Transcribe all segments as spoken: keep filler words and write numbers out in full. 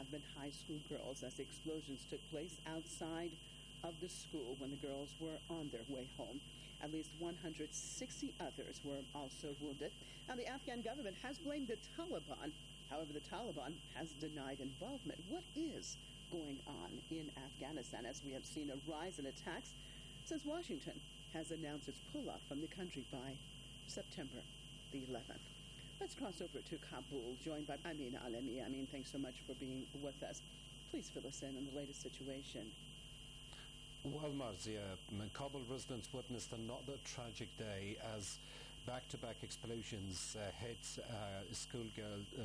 have been high school girls as the explosions took place outside of the school when the girls were on their way home. At least one hundred sixty others were also wounded. Now, the Afghan government has blamed the Taliban. However, the Taliban has denied involvement. What is going on in Afghanistan as we have seen a rise in attacks since Washington has announced its pull-off from the country by September the eleventh? Let's cross over to Kabul, joined by Amin Alemi. Amin, thanks so much for being with us. Please fill us in on the latest situation. Well, Marzia, Kabul residents witnessed another tragic day as back-to-back explosions uh, hit uh, a schoolgirl, uh,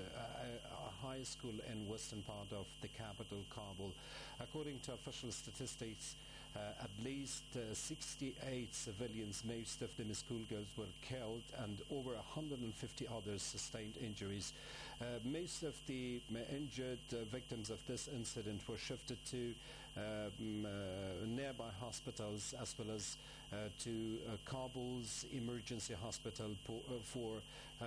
uh, a high school in western part of the capital, Kabul. According to official statistics, uh, at least uh, sixty-eight civilians, most of them schoolgirls, were killed and over one hundred fifty others sustained injuries. Uh, most of the uh, injured uh, victims of this incident were shifted to um, uh, nearby hospitals as well as uh, to uh, Kabul's emergency hospital po- uh, for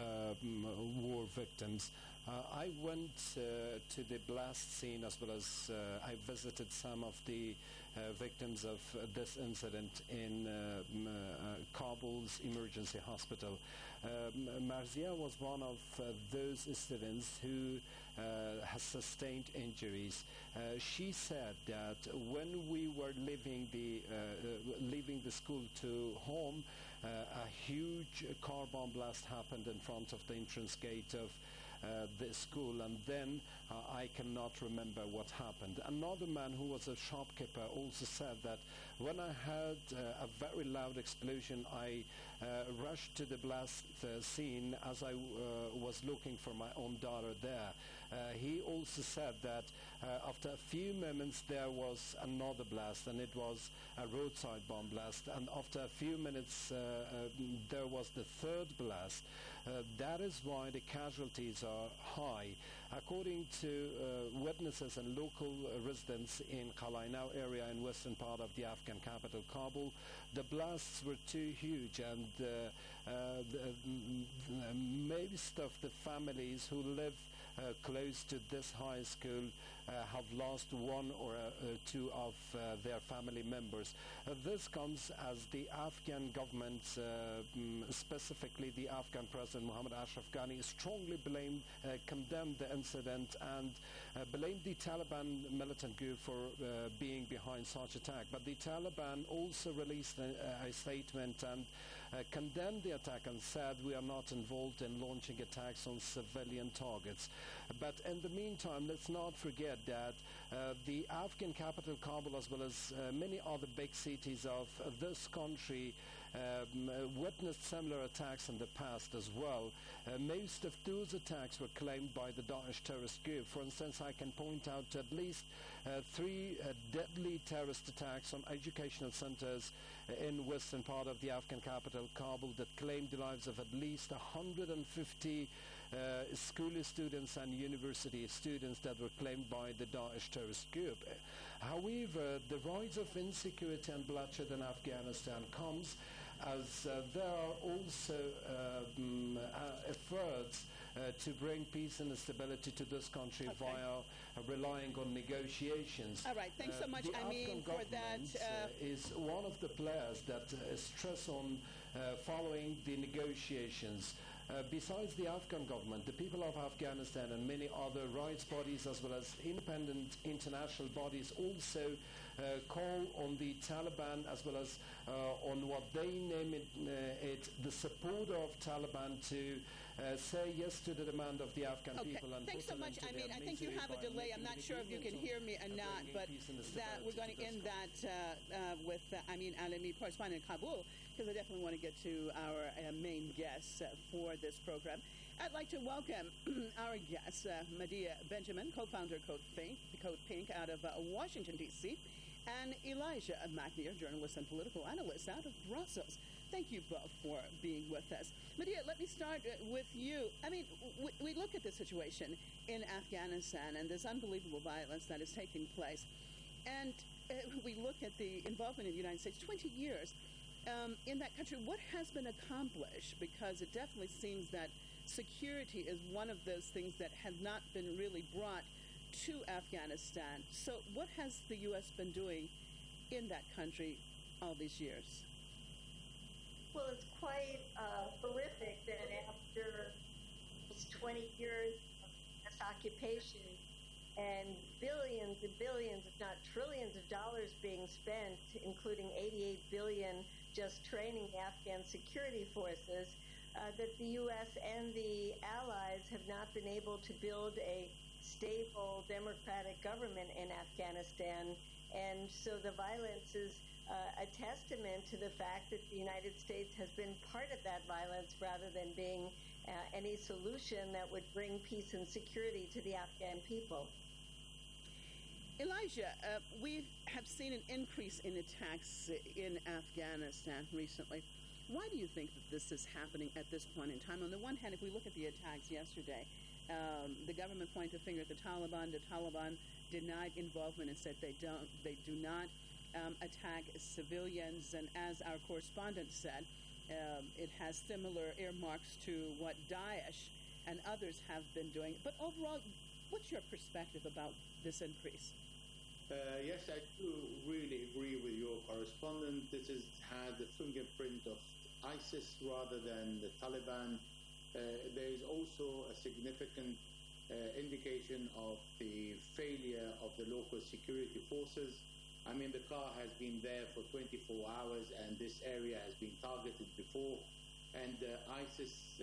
um, war victims. Uh, I went uh, to the blast scene as well as uh, I visited some of the uh, victims of uh, this incident in uh, m- uh, Kabul's emergency hospital. Um, Marzia was one of uh, those students who uh, has sustained injuries. Uh, she said that when we were leaving the uh, uh, leaving the school to home, uh, a huge car bomb blast happened in front of the entrance gate of Uh, the school, and then uh, I cannot remember what happened. Another man who was a shopkeeper also said that when I heard uh, a very loud explosion, I uh, rushed to the blast uh, scene as I uh, was looking for my own daughter there. Uh, he also said that uh, after a few moments there was another blast, and it was a roadside bomb blast, and after a few minutes uh, uh, there was the third blast. Uh, that is why the casualties are high. According to uh, witnesses and local uh, residents in Qalainau area in western part of the Afghan capital, Kabul, the blasts were too huge, and uh, uh, the, uh, most of the families who live uh, close to this high school uh, have lost one or uh, uh, two of uh, their family members. Uh, this comes as the Afghan government, uh, mm, specifically the Afghan President Mohammad Ashraf Ghani, strongly blamed, uh, condemned the incident and uh, blamed the Taliban militant group for uh, being behind such attack. But the Taliban also released a, a statement and uh, condemned the attack and said we are not involved in launching attacks on civilian targets. But in the meantime, let's not forget that uh, the Afghan capital, Kabul, as well as uh, many other big cities of uh, this country um, uh, witnessed similar attacks in the past as well. Uh, most of those attacks were claimed by the Daesh terrorist group. For instance, I can point out at least uh, three uh, deadly terrorist attacks on educational centers in western part of the Afghan capital, Kabul, that claimed the lives of at least one hundred fifty uh, school students and university students that were claimed by the Daesh terrorist group. However, the rise of insecurity and bloodshed in Afghanistan comes as uh, there are also um, uh, efforts uh, to bring peace and stability to this country okay. via uh, relying on negotiations. All right, thanks uh, so much, the I mean, Afghan for that. government, Uh, uh, is one of the players that uh, stress on uh, following the negotiations. Uh, besides the Afghan government, the people of Afghanistan and many other rights bodies as well as independent international bodies also uh, call on the Taliban as well as uh, on what they name it, uh, it the support of Taliban to uh, say yes to the demand of the Afghan okay. people. And Thanks so much. I mean, I think you have a delay. I'm not sure if you can hear me or not, but that we're going to end that uh, uh, with uh, Amin Alemi, correspondent in Kabul, because I definitely want to get to our uh, main guests uh, for this program. I'd like to welcome our guest, uh, Medea Benjamin, co-founder of Code Pink, Code Pink out of uh, Washington, D C, and Elijah McNear, journalist and political analyst out of Brussels. Thank you both for being with us. Medea, let me start uh, with you. I mean, w- we look at the situation in Afghanistan and this unbelievable violence that is taking place, and uh, we look at the involvement in the United States, twenty years. Um, in that country, what has been accomplished? Because it definitely seems that security is one of those things that have not been really brought to Afghanistan. So what has the U S been doing in that country all these years? Well, it's quite uh, horrific that after twenty years of this occupation and billions and billions, if not trillions of dollars being spent, including eighty-eight billion dollars just training Afghan security forces, uh, that the U S and the allies have not been able to build a stable democratic government in Afghanistan. And so the violence is uh, a testament to the fact that the United States has been part of that violence rather than being uh, any solution that would bring peace and security to the Afghan people. Elijah, uh, we have seen an increase in attacks in Afghanistan recently. Why do you think that this is happening at this point in time? On the one hand, if we look at the attacks yesterday, um, the government pointed a finger at the Taliban. The Taliban denied involvement and said they don't, they do not um, attack civilians. And as our correspondent said, um, it has similar earmarks to what Daesh and others have been doing. But overall, what's your perspective about this increase? Uh, yes, I do really agree with your correspondent. This has had the fingerprint of ISIS rather than the Taliban. Uh, there is also a significant uh, indication of the failure of the local security forces. I mean, the car has been there for twenty-four hours and this area has been targeted before. And uh, ISIS uh,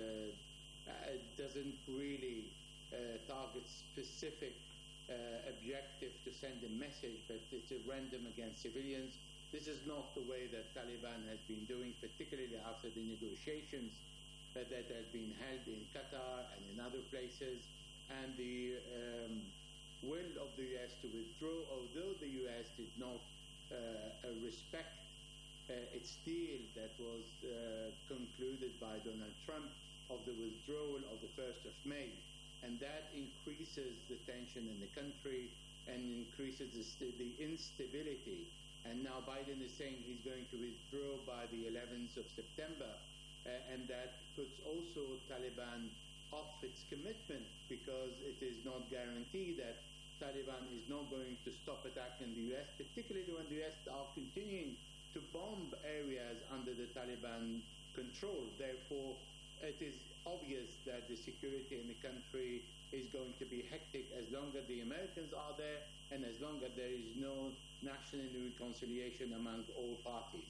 uh, doesn't really uh, target specific Uh, objective to send a message, but it's a random against civilians. This is not the way that Taliban has been doing, particularly after the negotiations uh, that have been held in Qatar and in other places, and the um, will of the U S to withdraw, although the U S did not uh, uh, respect uh, its deal that was uh, concluded by Donald Trump of the withdrawal of the first of May. And that increases the tension in the country and increases the, st- the instability. And now Biden is saying he's going to withdraw by the eleventh of September. Uh, and that puts also Taliban off its commitment because it is not guaranteed that Taliban is not going to stop attacking the U S, particularly when the U S are continuing to bomb areas under the Taliban control. Therefore, it is obvious that the security in the country is going to be hectic as long as the Americans are there and as long as there is no national reconciliation among all parties.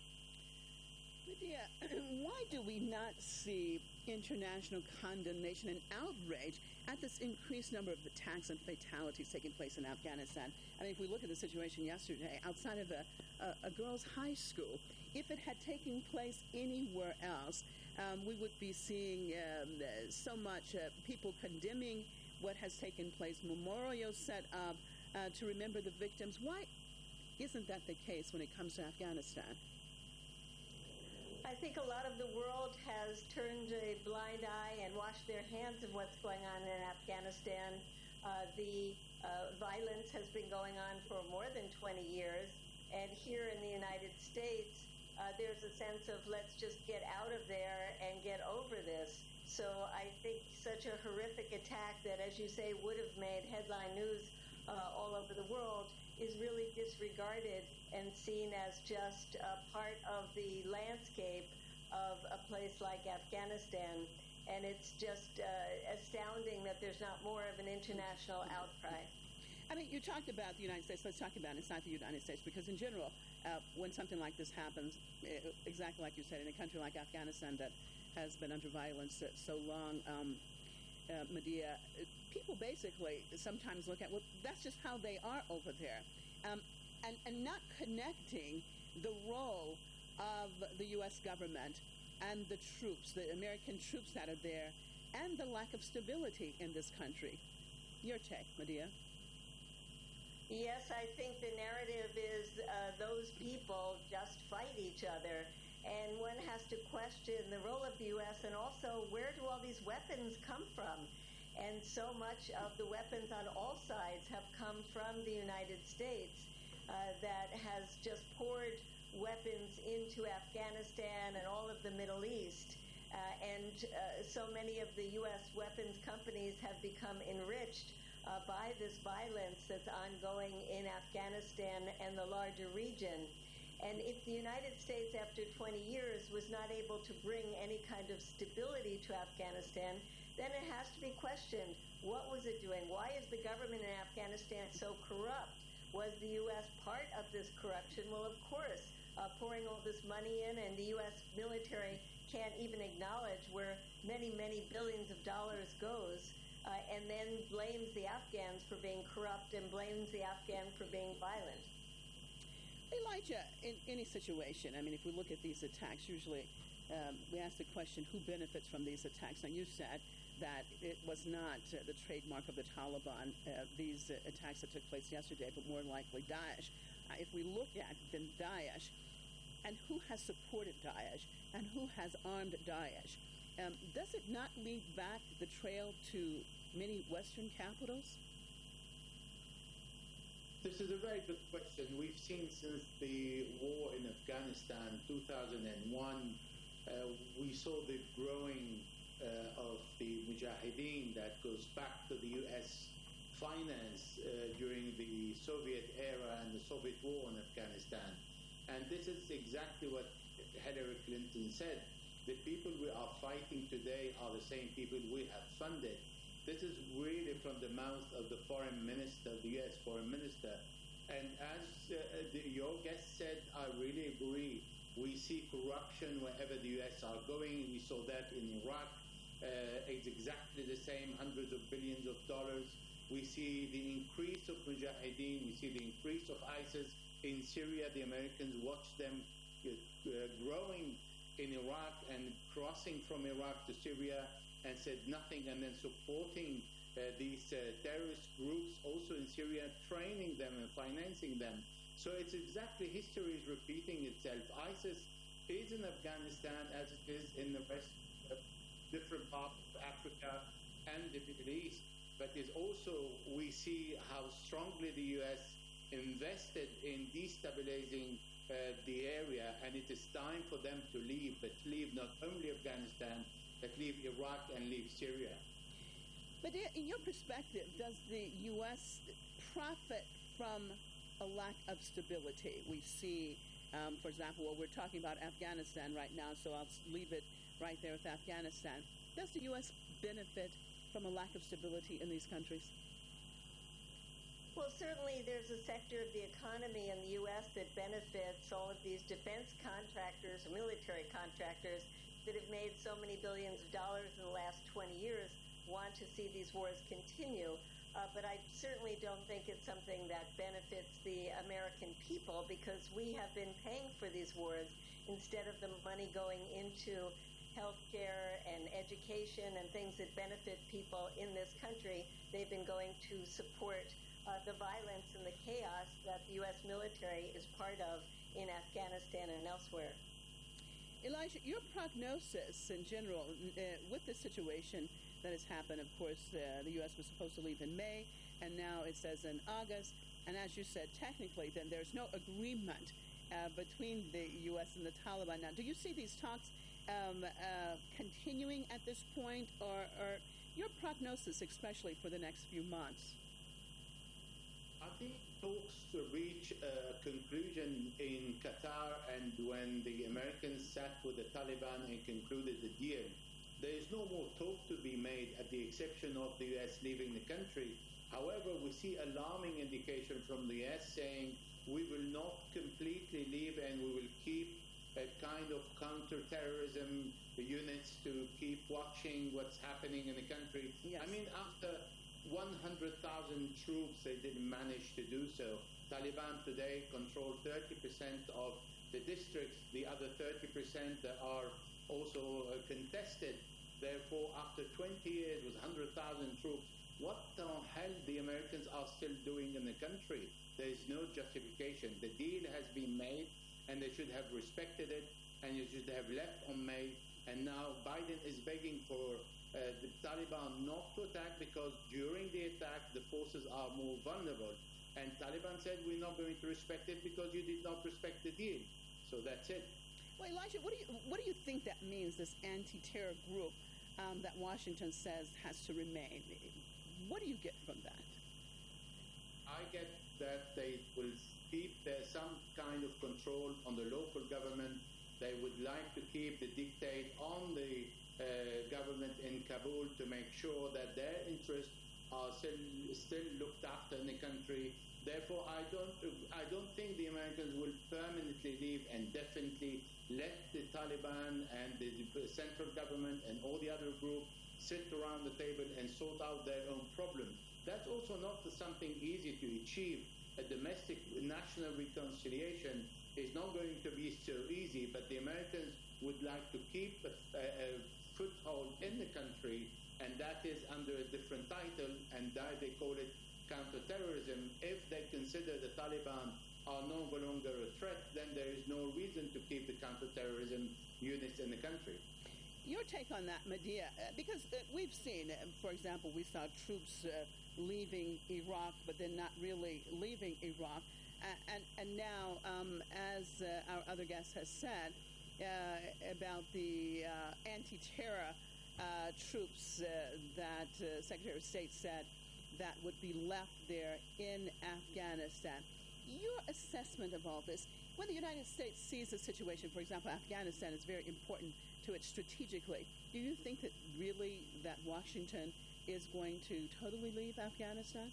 Medea, why do we not see international condemnation and outrage at this increased number of attacks and fatalities taking place in Afghanistan? I mean, if we look at the situation yesterday outside of a, a, a girls' high school, if it had taken place anywhere else, um, we would be seeing um, uh, so much uh, people condemning what has taken place, memorials set up uh, to remember the victims. Why isn't that the case when it comes to Afghanistan? I think a lot of the world has turned a blind eye and washed their hands of what's going on in Afghanistan. Uh, the uh, violence has been going on for more than twenty years. And here in the United States, uh, there's a sense of let's just get out of there and get over this. So I think such a horrific attack that, as you say, would have made headline news uh, all over the world is really disregarded and seen as just a part of the landscape of a place like Afghanistan. And it's just uh, astounding that there's not more of an international outcry. I mean, you talked about the United States. Let's talk about it's not the United States, because in general, uh, when something like this happens, it, exactly like you said, in a country like Afghanistan that has been under violence so long, um, uh, Medea, people basically sometimes look at, well, that's just how they are over there. Um, and, and not connecting the role of the U S government and the troops, the American troops that are there, and the lack of stability in this country. Your take, Medea. Yes, I think the narrative is uh, those people just fight each other. And one has to question the role of the U S and also where do all these weapons come from? And so much of the weapons on all sides have come from the United States uh, that has just poured weapons into Afghanistan and all of the Middle East. Uh, and uh, so many of the U S weapons companies have become enriched uh, by this violence that's ongoing in Afghanistan and the larger region. And if the United States, after twenty years, was not able to bring any kind of stability to Afghanistan, then it has to be questioned, what was it doing? Why is the government in Afghanistan so corrupt? Was the U S part of this corruption? Well, of course, uh, pouring all this money in, and the U S military can't even acknowledge where many, many billions of dollars goes, uh, and then blames the Afghans for being corrupt and blames the Afghans for being violent. Elijah, in any situation, I mean, if we look at these attacks, usually um, we ask the question, who benefits from these attacks? Now, you said that it was not uh, the trademark of the Taliban, uh, these uh, attacks that took place yesterday, but more likely Daesh. Uh, if we look at then Daesh, and who has supported Daesh, and who has armed Daesh, um, does it not lead back the trail to many Western capitals? This is a very good question. We've seen since the war in Afghanistan, two thousand one, uh, we saw the growing uh, of the Mujahideen that goes back to the U S finance uh, during the Soviet era and the Soviet war in Afghanistan. And this is exactly what Hillary Clinton said. The people we are fighting today are the same people we have funded. This is really from the mouth of the foreign minister, the U S foreign minister. And as uh, the, your guest said, I really agree. We see corruption wherever the U S are going. We saw that in Iraq. Uh, it's exactly the same, hundreds of billions of dollars. We see the increase of Mujahideen. We see the increase of ISIS in Syria. The Americans watch them uh, growing in Iraq and crossing from Iraq to Syria, and said nothing, and then supporting uh, these uh, terrorist groups also in Syria, training them and financing them. So it's exactly, history is repeating itself. ISIS is in Afghanistan as it is in the rest of different parts of Africa and the Middle East. But is also, we see how strongly the U S invested in destabilizing uh, the area, and it is time for them to leave, but leave not only Afghanistan, that leave Iraq and leave Syria. But in your perspective, does the U S profit from a lack of stability? We see, um, for example, well, we're talking about Afghanistan right now, so I'll leave it right there with Afghanistan. Does the U S benefit from a lack of stability in these countries? Well, certainly there's a sector of the economy in the U S that benefits all of these defense contractors, military contractors, that have made so many billions of dollars in the last twenty years, want to see these wars continue. Uh, but I certainly don't think it's something that benefits the American people, because we have been paying for these wars instead of the money going into healthcare and education and things that benefit people in this country. They've been going to support uh, the violence and the chaos that the U S military is part of in Afghanistan and elsewhere. Elijah, your prognosis in general uh, with the situation that has happened, of course, uh, the U S was supposed to leave in May, and now it says in August. And as you said, technically, then there's no agreement uh, between the U S and the Taliban. Now, do you see these talks um, uh, continuing at this point, or, or your prognosis, especially for the next few months? I think talks to reach a conclusion in Qatar, and when the Americans sat with the Taliban and concluded the deal, there is no more talk to be made, at the exception of the U S leaving the country. However, we see alarming indication from the U S saying we will not completely leave, and we will keep a kind of counter-terrorism units to keep watching what's happening in the country. Yes. I mean, after one hundred thousand troops, they didn't manage to do so. Taliban today control thirty percent of the districts. The other thirty percent are also uh, contested. Therefore, after twenty years with one hundred thousand troops, what the hell the Americans are still doing in the country? There is no justification. The deal has been made, and they should have respected it, and you should have left on May. And now Biden is begging for uh, the Taliban not to attack, because during the attack, the forces are more vulnerable. And Taliban said, we're not going to respect it because you did not respect the deal. So that's it. Well, Elijah, what do you what do you think that means, this anti-terror group um, that Washington says has to remain? What do you get from that? that they will keep uh, some kind of control on the local government. They would like to keep the dictate on the uh, government in Kabul to make sure that their interests are still, still looked after in the country. Therefore, I don't, I don't think the Americans will permanently leave and definitely let the Taliban and the central government and all the other groups sit around the table and sort out their own problems. That's also not something easy to achieve. A domestic national reconciliation is not going to be so easy, but the Americans would like to keep a, a foothold in the country, and that is under a different title, and that they call it counterterrorism. If they consider the Taliban are no longer a threat, then there is no reason to keep the counterterrorism units in the country. Your take on that, Mahdia, uh, because uh, we've seen, uh, for example, we saw troops uh, leaving Iraq, but then not really leaving Iraq. Uh, and, and now, um, as uh, our other guest has said, uh, about the uh, anti-terror uh, troops uh, that uh, Secretary of State said that would be left there in Afghanistan. Your assessment of all this, when the United States sees a situation, for example, Afghanistan is very important to it strategically, do you think that really that Washington is going to totally leave Afghanistan?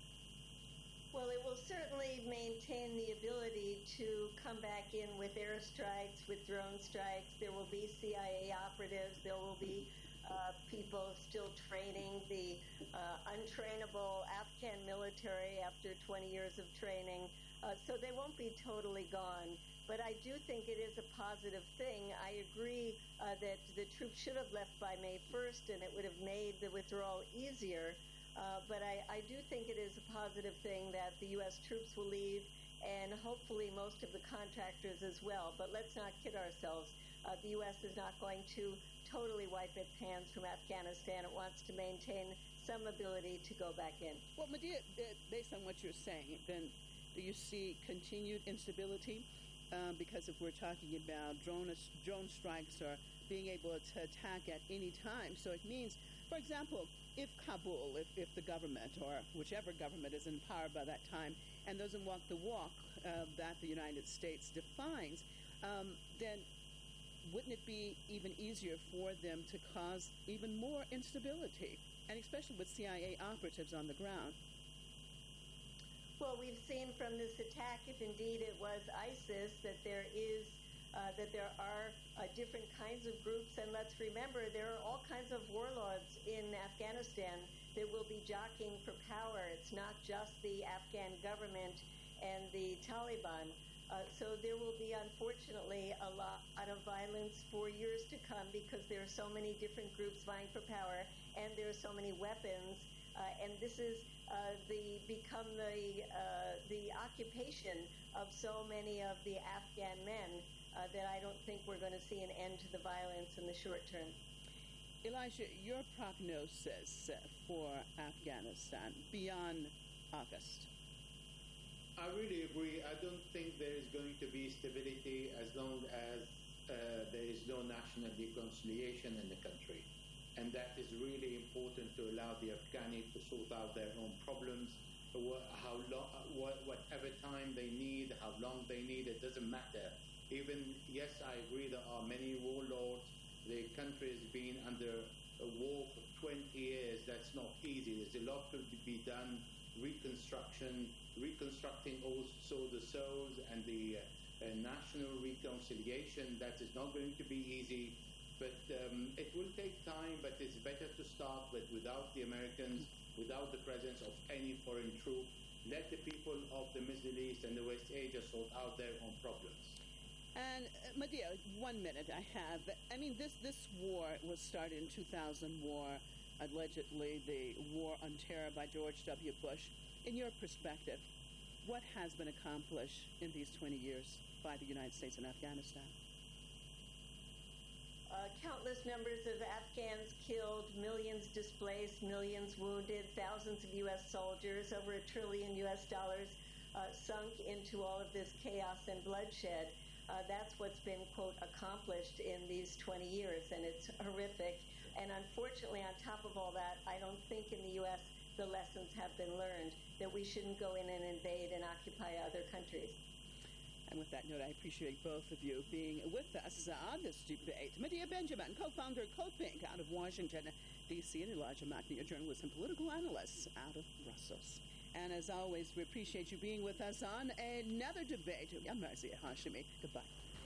Well, it will certainly maintain the ability to come back in with airstrikes, with drone strikes. There will be C I A operatives. There will be uh, people still training the uh, untrainable Afghan military after twenty years of training. Uh, so they won't be totally gone. But I do think it is a positive thing. I agree uh, that the troops should have left by May first, and it would have made the withdrawal easier. Uh, but I, I do think it is a positive thing that the U S troops will leave, and hopefully most of the contractors as well. But let's not kid ourselves. Uh, the U S is not going to totally wipe its hands from Afghanistan. It wants to maintain some ability to go back in. Well, Mahdia, based on what you're saying, then do you see continued instability? Uh, because if we're talking about drone, drone strikes or being able to attack at any time, so it means, for example, if Kabul, if, if the government or whichever government is in power by that time and doesn't walk the walk uh, that the United States defines, um, then wouldn't it be even easier for them to cause even more instability, and especially with C I A operatives on the ground? Well, we've seen from this attack, if indeed it was ISIS, that there is uh, that there are uh, different kinds of groups, and let's remember there are all kinds of warlords in Afghanistan that will be jockeying for power. It's not just the Afghan government and the Taliban. Uh, so there will be, unfortunately, a lot of violence for years to come because there are so many different groups vying for power, and there are so many weapons. Uh, and this is uh, the become the uh, the occupation of so many of the Afghan men uh, that I don't think we're going to see an end to the violence in the short term. Elijah, your prognosis for Afghanistan beyond August? I really agree. I don't think there is going to be stability as long as uh, there is no national reconciliation in the country. And that is really important to allow the Afghani to sort out their own problems. How long, whatever time they need, how long they need, it doesn't matter. Even, yes, I agree there are many warlords. The country has been under a war for twenty years. That's not easy. There's a lot to be done. Reconstruction, reconstructing also the souls and the uh, uh, national reconciliation. That is not going to be easy. But um, it will take time, but it's better to start with without the Americans, without the presence of any foreign troop. Let the people of the Middle East and the West Asia sort out their own problems. And, uh, Mahdia, one minute I have. I mean, this, this war was started in two thousand war, allegedly the war on terror by George W. Bush. In your perspective, what has been accomplished in these twenty years by the United States in Afghanistan? Uh, countless numbers of Afghans killed, millions displaced, millions wounded, thousands of U S soldiers, over a trillion U S dollars uh, sunk into all of this chaos and bloodshed. Uh, that's what's been, quote, accomplished in these twenty years, and it's horrific. And unfortunately, on top of all that, I don't think in the U S the lessons have been learned, that we shouldn't go in and invade and occupy other countries. And with that note, I appreciate both of you being with us on this debate. Medea Benjamin, co-founder, CodePink out of Washington, D C, and Elijah McNeil, a journalist and political analyst out of Brussels. And as always, we appreciate you being with us on another debate. I'm Marzia Hashimi. Goodbye.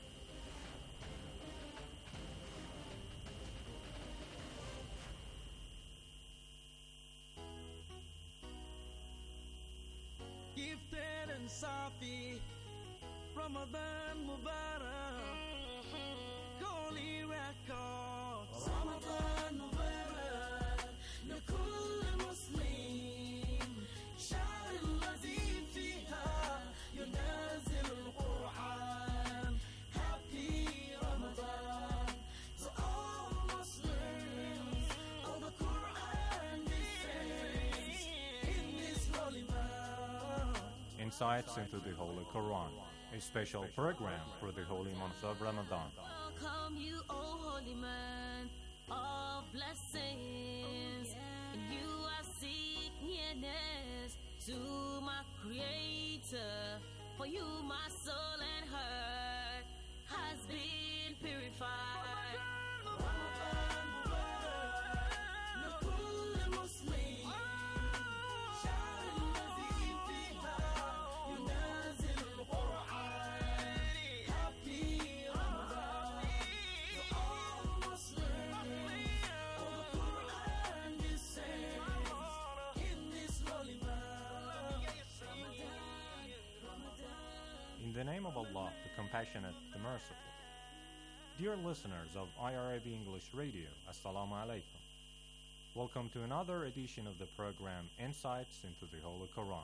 Gifted and Safi, Ramadan Mubarak, Holy Records. Ramadan Mubarak, لكل مسلم، شهر الذي فيها ينزل القرآن. Happy Ramadan to all Muslims. All the Quran descends in this holy month. Insights into the Holy Quran, a special program for the holy month of Ramadan. Welcome you, O holy man of blessings. And you are seek nearness to my Creator. For you, my soul and heart has been purified. In the name of Allah, the Compassionate, the Merciful. Dear listeners of I R A B English Radio, Assalamu alaikum. Welcome to another edition of the program Insights into the Holy Quran.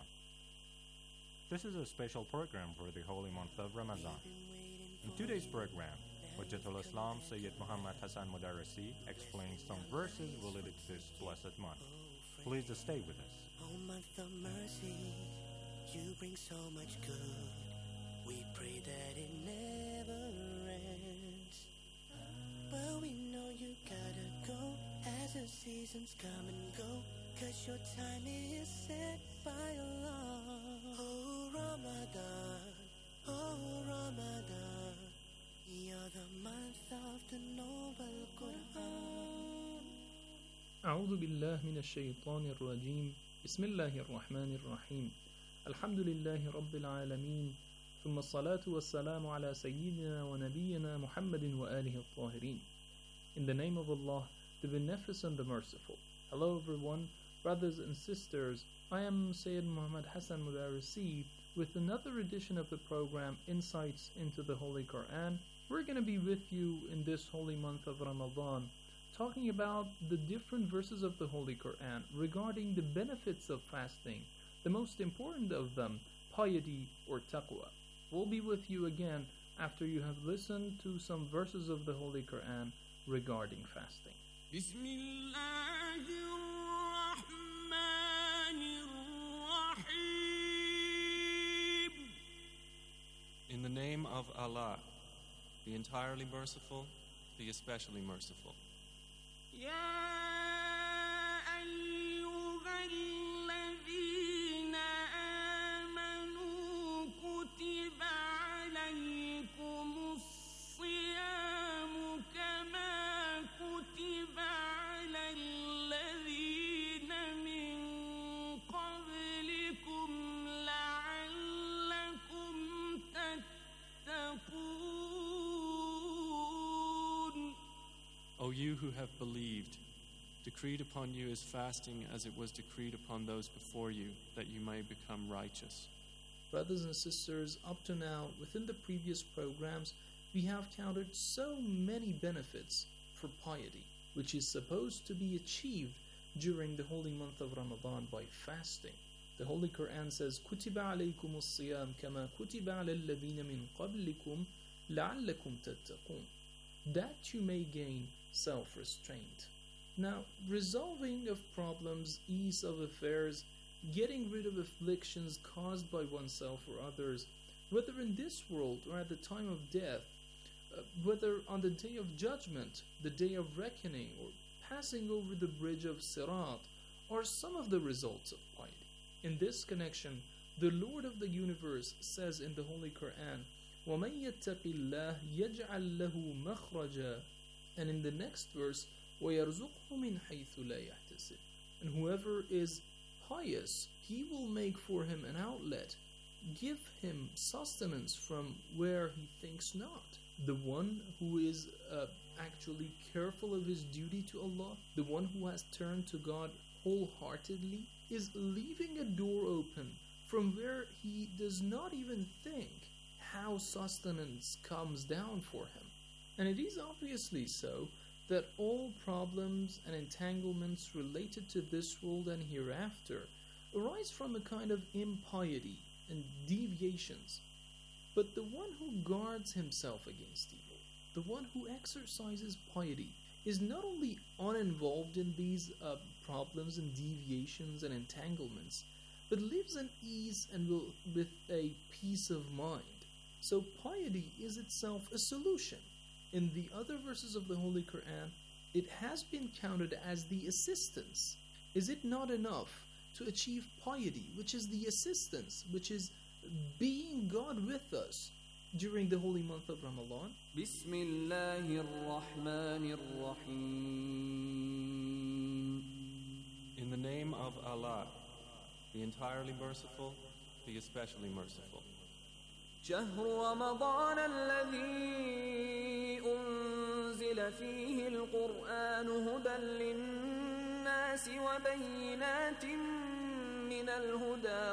This is a special program for the holy month of Ramadan. In today's program, Hujjatul Islam Sayyid Muhammad Hassan Mudarrisi explains some verses related to this blessed month. Please stay with us. Oh, month of mercy, you bring so much good. We pray that it never ends. But we know you gotta go as the seasons come and go, 'cause your time is set by Allah. Oh Ramadan, oh Ramadan, you're the month of the noble Quran. أعوذ بالله من الشيطان الرجيم. بسم الله الرحمن الرحيم. الحمد لله رب العالمين. ثم الصلاة والسلام على سيدنا ونبينا محمد وآله الطاهرين. In the name of Allah, the Beneficent, the Merciful. Hello everyone, brothers and sisters. I am Sayyid Muhammad Hassan Mudarrisi with another edition of the program Insights into the Holy Quran. We're going to be with you in this holy month of Ramadan, talking about the different verses of the Holy Quran regarding the benefits of fasting, the most important of them, piety or taqwa. We'll be with you again after you have listened to some verses of the Holy Quran regarding fasting. In the name of Allah, the entirely merciful, the especially merciful. O you who have believed, decreed upon you is fasting as it was decreed upon those before you, that you may become righteous. Brothers and sisters, up to now, within the previous programs, we have counted so many benefits for piety, which is supposed to be achieved during the holy month of Ramadan by fasting. The Holy Quran says, كُتِبَ عَلَيْكُمُ الصِّيَامُ كَمَا كُتِبَ عَلَى الَّذِينَ مِنْ قَبْلِكُمْ لَعَلَّكُمْ تَتَّقُونَ, that you may gain self-restraint. Now, resolving of problems, ease of affairs, getting rid of afflictions caused by oneself or others, whether in this world or at the time of death, uh, whether on the day of judgment, the day of reckoning, or passing over the bridge of Sirat, are some of the results of piety. In this connection, the Lord of the universe says in the Holy Quran, وَمَن يَتَّقِ اللَّهِ يَجْعَل لَهُ مَخْرَجًا, and in the next verse, وَيَرْزُقْهُ مِنْ حَيْثُ لَا يَحْتَسِبُ, and whoever is pious, He will make for him an outlet, give him sustenance from where he thinks not. The one who is uh, actually careful of his duty to Allah, the one who has turned to God wholeheartedly, is leaving a door open from where he does not even think how sustenance comes down for him. And it is obviously so that all problems and entanglements related to this world and hereafter arise from a kind of impiety and deviations. But the one who guards himself against evil, the one who exercises piety, is not only uninvolved in these uh, problems and deviations and entanglements, but lives in ease and will, with a peace of mind. So piety is itself a solution. In the other verses of the Holy Quran, it has been counted as the assistance. Is it not enough to achieve piety, which is the assistance, which is being God with us during the holy month of Ramadan? In the name of Allah, the entirely merciful, the especially merciful. شهر رمضان الذي أنزل فيه القرآن هدى للناس وبينات من الهدى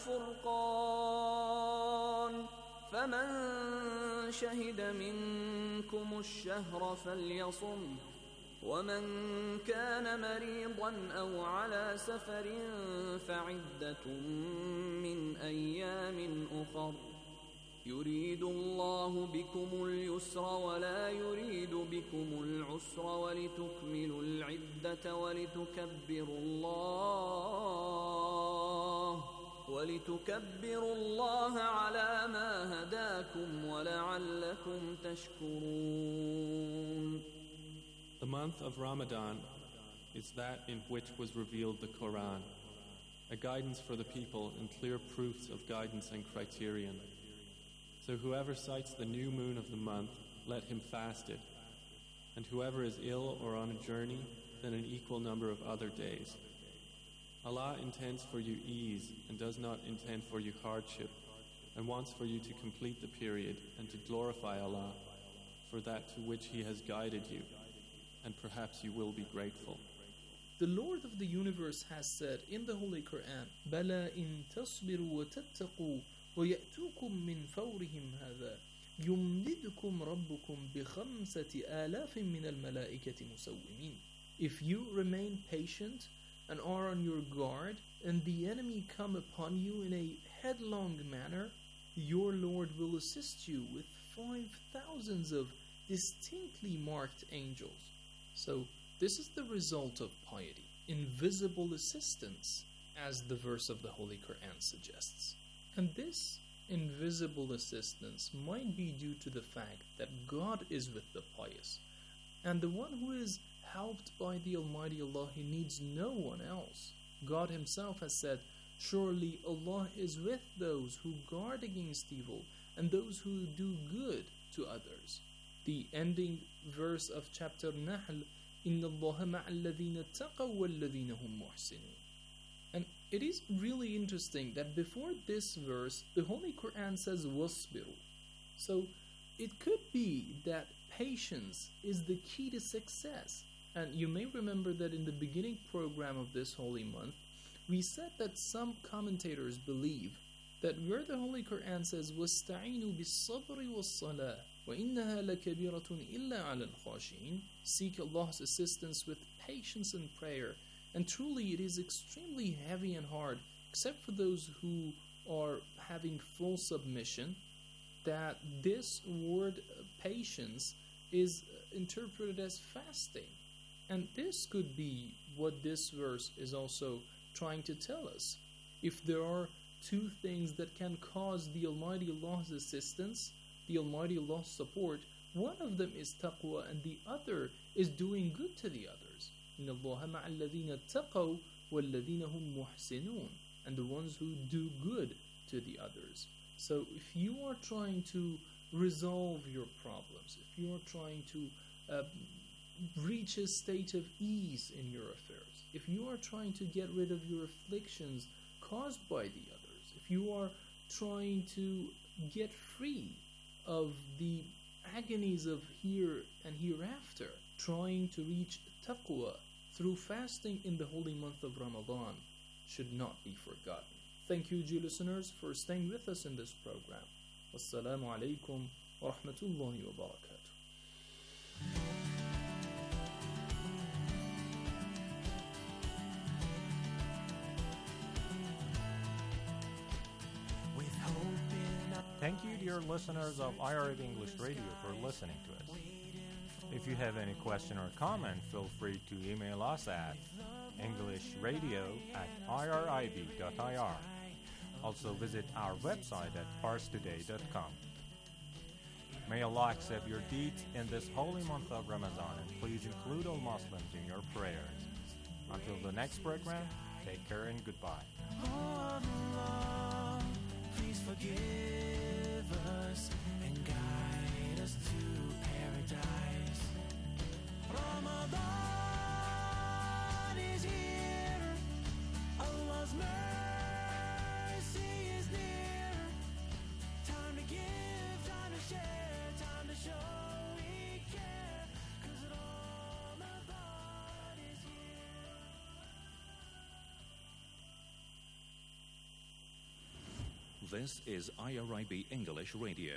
والفرقان فمن شهد منكم الشهر فليصم ومن كان مريضا أو على سفر فعدة من أيام أخر يريد الله بكم اليسر ولا يريد بكم العسر ولتكملوا العدة ولتكبروا الله ولتكبروا الله على ما هداكم ولعلكم تشكرون. The month of Ramadan is that in which was revealed the Quran, a guidance for the people and clear proofs of guidance and criterion. So whoever sights the new moon of the month, let him fast it. And whoever is ill or on a journey, then an equal number of other days. Allah intends for you ease and does not intend for you hardship, and wants for you to complete the period and to glorify Allah for that to which He has guided you, and perhaps you will be grateful. The Lord of the universe has said in the Holy Quran, بَلَا إِن تَصْبِرُوا وَتَتَّقُوا وَيَأْتُوكُم مِّن فَوْرِهِمْ هَذَا يُمْدِدْكُمْ رَبُّكُمْ بِخَمْسَةِ آلَافٍ مِّنَ الْمَلَائِكَةِ مُسَوِّمِينَ. If you remain patient and are on your guard, and the enemy come upon you in a headlong manner, your Lord will assist you with five thousands of distinctly marked angels. So this is the result of piety, invisible assistance, as the verse of the Holy Quran suggests. And this invisible assistance might be due to the fact that God is with the pious, and the one who is helped by the Almighty Allah, he needs no one else. God Himself has said, surely Allah is with those who guard against evil and those who do good to others. The ending verse of chapter Nahl, إِنَّ اللَّهَ مَعَ الَّذِينَ اتَّقَوْا وَالَّذِينَ هُمْ مُحْسِنُونَ. And it is really interesting that before this verse, the Holy Quran says وَاصْبِرُوا. So it could be that patience is the key to success. And you may remember that in the beginning program of this holy month, we said that some commentators believe that where the Holy Quran says وَاسْتَعِينُوا بِالصَّبْرِ وَالصَّلَاةِ وَإِنَّهَا لَكَبِيرَةٌ إِلَّا عَلَى الْخَاشِعِينَ, seek Allah's assistance with patience and prayer, and truly it is extremely heavy and hard, except for those who are having full submission, that this word uh, patience is interpreted as fasting. And this could be what this verse is also trying to tell us. If there are two things that can cause the Almighty Allah's assistance, the Almighty Allah's support, one of them is taqwa and the other is doing good to the others. إِنَّ اللَّهَ مَعَ الَّذِينَ اتَّقَوْا وَالَّذِينَ هُمْ مُحْسِنُونَ, and the ones who do good to the others. So if you are trying to resolve your problems, if you are trying to uh, reach a state of ease in your affairs, if you are trying to get rid of your afflictions caused by the others, if you are trying to get free of the agonies of here and hereafter, trying to reach taqwa through fasting in the holy month of Ramadan, should not be forgotten. Thank you, dear listeners, for staying with us in this program. Wassalamu alaikum wa rahmatullahi wa barakatuh. Thank you, dear listeners of I R A B English Radio, for listening to us. If you have any question or comment, feel free to email us at englishradio at I R I B dot I R. Also visit our website at pars today dot com. May Allah accept your deeds in this holy month of Ramadan, and please include all Muslims in your prayers. Until the next program, take care and goodbye. Oh, Allah, please forgive us and guide us to paradise. Ramadan is here. Allah's mercy is near. Time to give, time to share, time to show we care. 'Cause Ramadan is here. This is I R I B English Radio.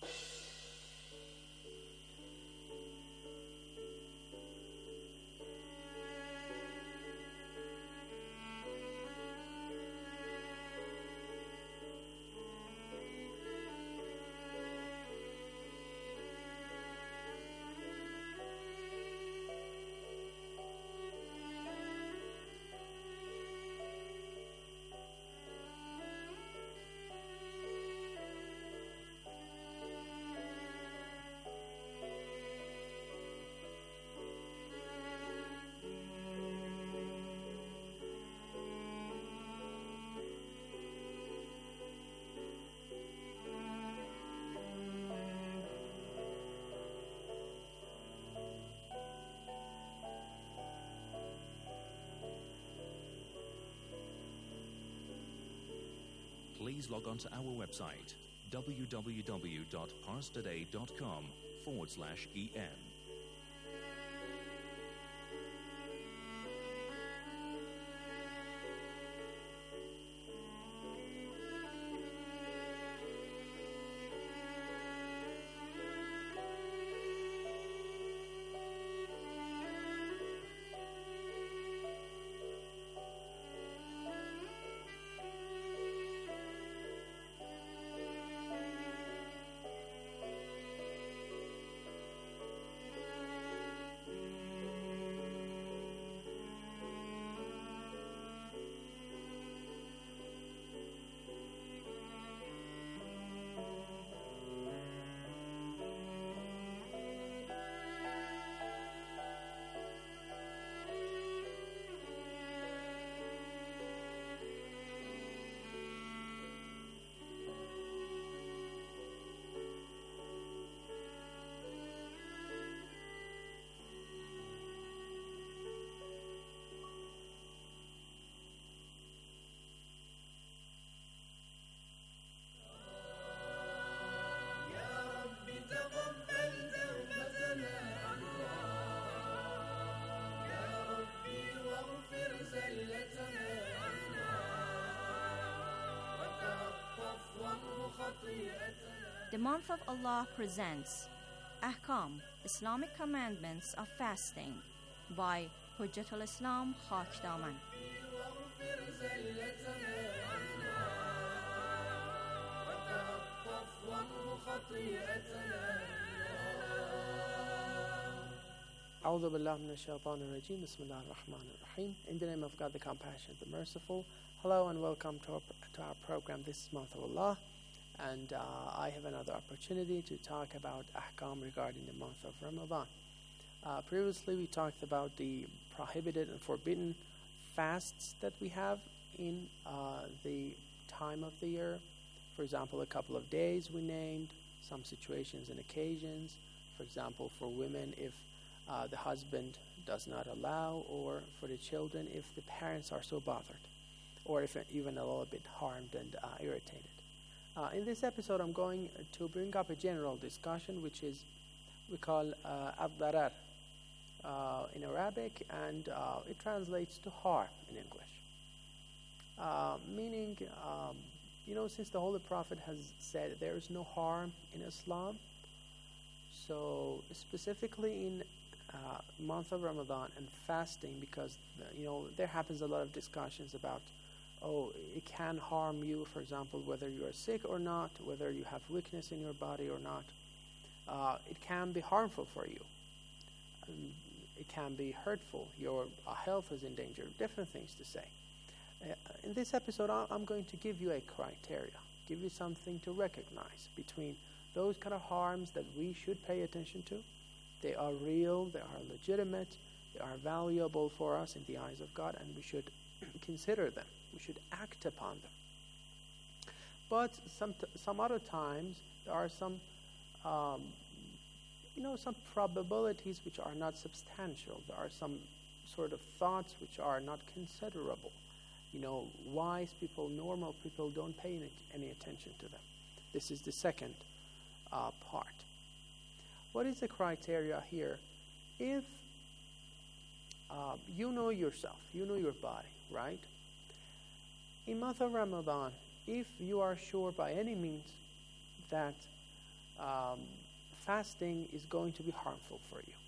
Please log on to our website, w w w dot pars today dot com forward slash E N. The month of Allah presents Ahkam, Islamic Commandments of Fasting by Hujjatul Islam Khakdaman. أعوذ بالله من الشيطان الرجيم بسم الله الرحمن الرحيم. In the name of God, the Compassionate, the Merciful. Hello and welcome to our, to our program This Month of Allah. And uh, I have another opportunity to talk about ahkam regarding the month of Ramadan. Uh, previously we talked about the prohibited and forbidden fasts that we have in uh, the time of the year. For example, a couple of days we named, some situations and occasions. For example, for women, if uh, the husband does not allow, or for the children, if the parents are so bothered, or if even a little bit harmed and uh, irritated. Uh, in this episode, I'm going to bring up a general discussion, which is we call uh, ad-darar uh, in Arabic, and uh, it translates to harm in English. Uh, meaning, um, you know, since the Holy Prophet has said there is no harm in Islam, so specifically in uh, month of Ramadan and fasting, because, you know, there happens a lot of discussions about, oh, it can harm you, for example, whether you are sick or not, whether you have weakness in your body or not. Uh, it can be harmful for you. Um, it can be hurtful. Your uh, health is in danger. Different things to say. Uh, in this episode, I'm going to give you a criteria, give you something to recognize between those kind of harms that we should pay attention to. They are real, they are legitimate, they are valuable for us in the eyes of God, and we should consider them. We should act upon them. But some t- some other times there are some, um, you know, some probabilities which are not substantial. There are some sort of thoughts which are not considerable. You know, wise people, normal people don't pay any, any attention to them. This is the second uh, part. What is the criteria here? If uh, you know yourself, you know your body, right? In month of Ramadan, if you are sure by any means that um, fasting is going to be harmful for you.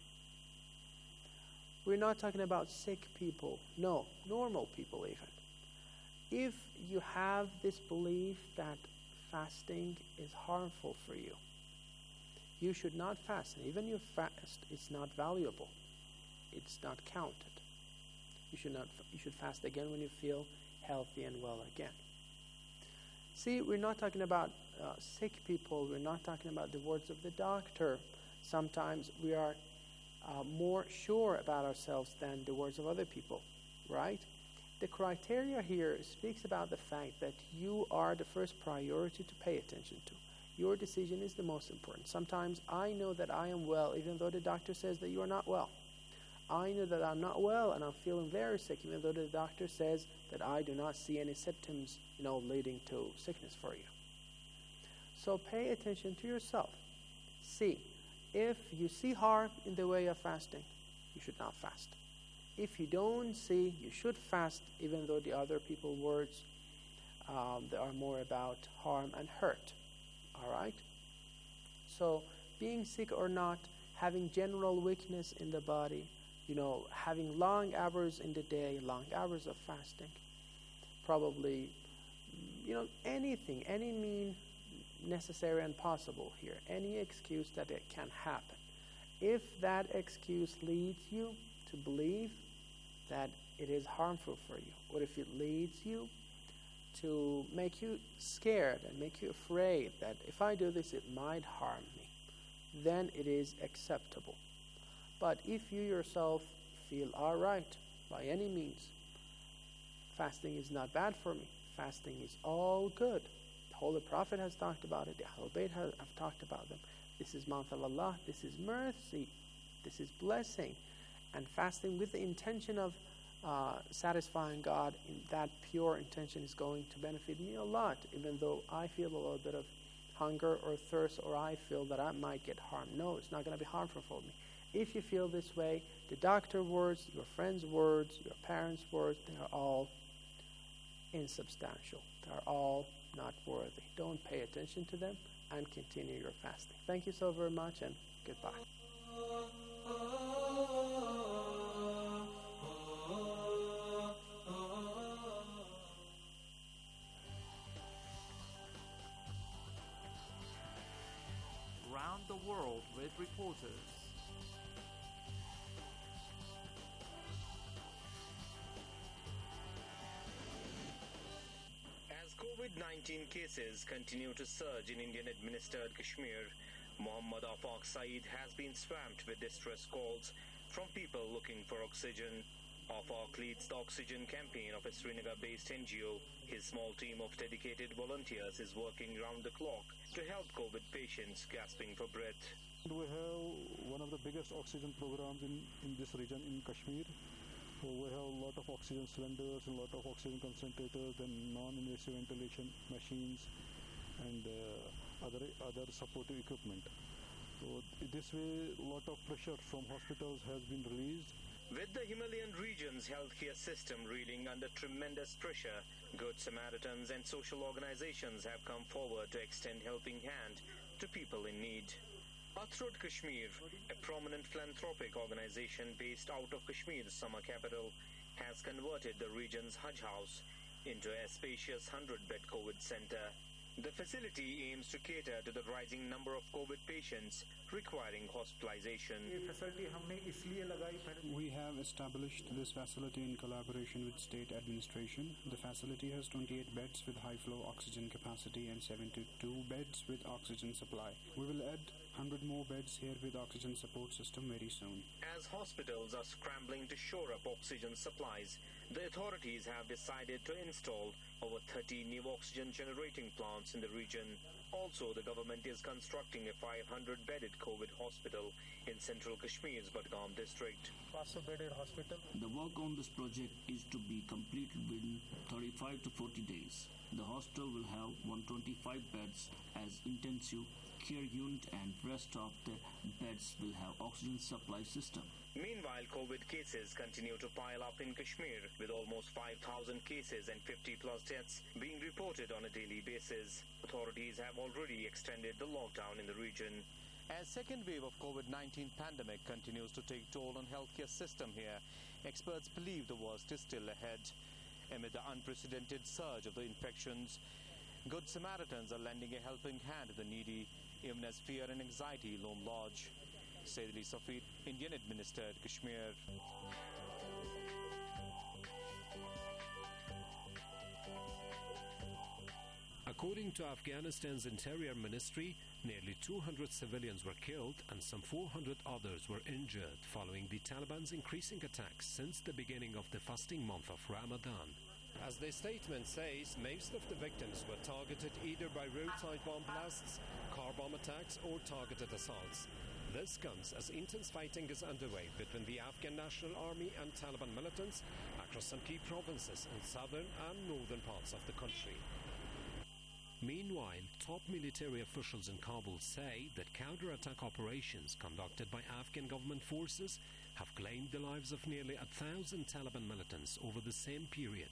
We're not talking about sick people, no, normal people even. If you have this belief that fasting is harmful for you, you should not fast. And even your fast is not valuable. It's not counted. You should not. You should fast again when you feel healthy and well again. See, we're not talking about uh, sick people. We're not talking about the words of the doctor. Sometimes we are uh, more sure about ourselves than the words of other people, right? The criteria here speaks about the fact that you are the first priority to pay attention to. Your decision is the most important. Sometimes I know that I am well, even though the doctor says that you are not well. I know that I'm not well and I'm feeling very sick, even though the doctor says that I do not see any symptoms, you know, leading to sickness for you. So pay attention to yourself. See, if you see harm in the way of fasting, you should not fast. If you don't see, you should fast, even though the other people's words, um, they are more about harm and hurt. All right? So being sick or not, having general weakness in the body, you know, having long hours in the day, long hours of fasting, probably, you know, anything, any mean necessary and possible here, any excuse that it can happen. If that excuse leads you to believe that it is harmful for you, or if it leads you to make you scared and make you afraid that if I do this, it might harm me, then it is acceptable. But if you yourself feel all right, by any means, fasting is not bad for me, fasting is all good. The Holy Prophet has talked about it, the Ahlul Bayt have talked about them. This is month of Allah, this is mercy, this is blessing. And fasting with the intention of uh, satisfying God, in that pure intention is going to benefit me a lot, even though I feel a little bit of hunger or thirst, or I feel that I might get harmed. No, it's not going to be harmful for me. If you feel this way, the doctor's words, your friend's words, your parents' words, they are all insubstantial. They are all not worthy. Don't pay attention to them and continue your fasting. Thank you so very much, and goodbye. Round the world with reporters. As COVID nineteen cases continue to surge in Indian-administered Kashmir, Mohammad Afaq Saeed has been swamped with distress calls from people looking for oxygen. Afaq leads the oxygen campaign of a Srinagar-based N G O. His small team of dedicated volunteers is working round the clock to help COVID patients gasping for breath. We have one of the biggest oxygen programs in, in this region in Kashmir. So we have a lot of oxygen cylinders, a lot of oxygen concentrators, and non-invasive ventilation machines, and uh, other other supportive equipment. So this way, a lot of pressure from hospitals has been released. With the Himalayan region's healthcare system reeling under tremendous pressure, Good Samaritans and social organizations have come forward to extend helping hand to people in need. Athrud Kashmir, a prominent philanthropic organization based out of Kashmir's summer capital, has converted the region's Hajj house into a spacious hundred-bed COVID center. The facility aims to cater to the rising number of COVID patients requiring hospitalization. We have established this facility in collaboration with state administration. The facility has twenty-eight beds with high-flow oxygen capacity and seventy-two beds with oxygen supply. We will add one hundred more beds here with oxygen support system very soon. As hospitals are scrambling to shore up oxygen supplies, the authorities have decided to install over thirty new oxygen generating plants in the region. Also, the government is constructing a five hundred bedded COVID hospital in central Kashmir's Budgam district. The work on this project is to be completed within thirty-five to forty days. The hospital will have one hundred twenty-five beds as intensive care unit, and rest of the beds will have oxygen supply system. Meanwhile, COVID cases continue to pile up in Kashmir, with almost five thousand cases and fifty plus deaths being reported on a daily basis. Authorities have already extended the lockdown in the region. As second wave of COVID nineteen pandemic continues to take toll on healthcare system here, experts believe the worst is still ahead. Amid the unprecedented surge of the infections, Good Samaritans are lending a helping hand to the needy, even as fear and anxiety loom large. Sayyid Ali Safid, Indian administered Kashmir. According to Afghanistan's Interior Ministry, nearly two hundred civilians were killed and some four hundred others were injured following the Taliban's increasing attacks since the beginning of the fasting month of Ramadan. As the statement says, most of the victims were targeted either by roadside bomb blasts, car bomb attacks, or targeted assaults. This comes as intense fighting is underway between the Afghan National Army and Taliban militants across some key provinces in southern and northern parts of the country. Meanwhile, top military officials in Kabul say that counterattack operations conducted by Afghan government forces have claimed the lives of nearly a thousand Taliban militants over the same period.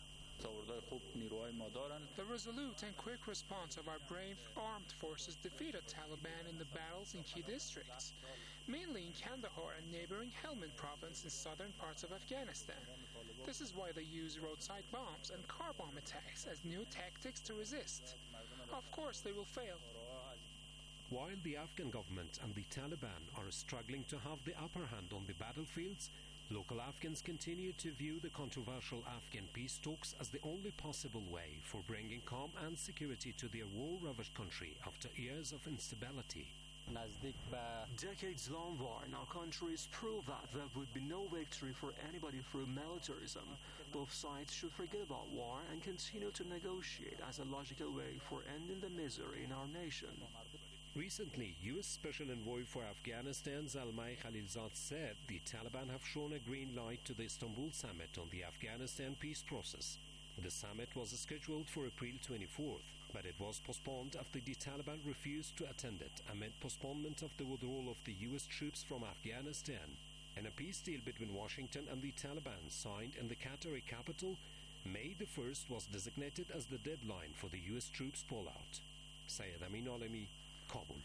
The resolute and quick response of our brave armed forces defeated Taliban in the battles in key districts, mainly in Kandahar and neighboring Helmand province in southern parts of Afghanistan. This is why they use roadside bombs and car bomb attacks as new tactics to resist. Of course, they will fail. While the Afghan government and the Taliban are struggling to have the upper hand on the battlefields, local Afghans continue to view the controversial Afghan peace talks as the only possible way for bringing calm and security to their war-ravaged country after years of instability. Decades-long war in our countries prove that there would be no victory for anybody through militarism. Both sides should forget about war and continue to negotiate as a logical way for ending the misery in our nation. Recently, U S Special Envoy for Afghanistan Zalmay Khalilzad said the Taliban have shown a green light to the Istanbul summit on the Afghanistan peace process. The summit was scheduled for April twenty-fourth, but it was postponed after the Taliban refused to attend it amid postponement of the withdrawal of the U S troops from Afghanistan. In a peace deal between Washington and the Taliban signed in the Qatari capital, May the first was designated as the deadline for the U S troops pullout. Syed Amin Alemi, Kabul.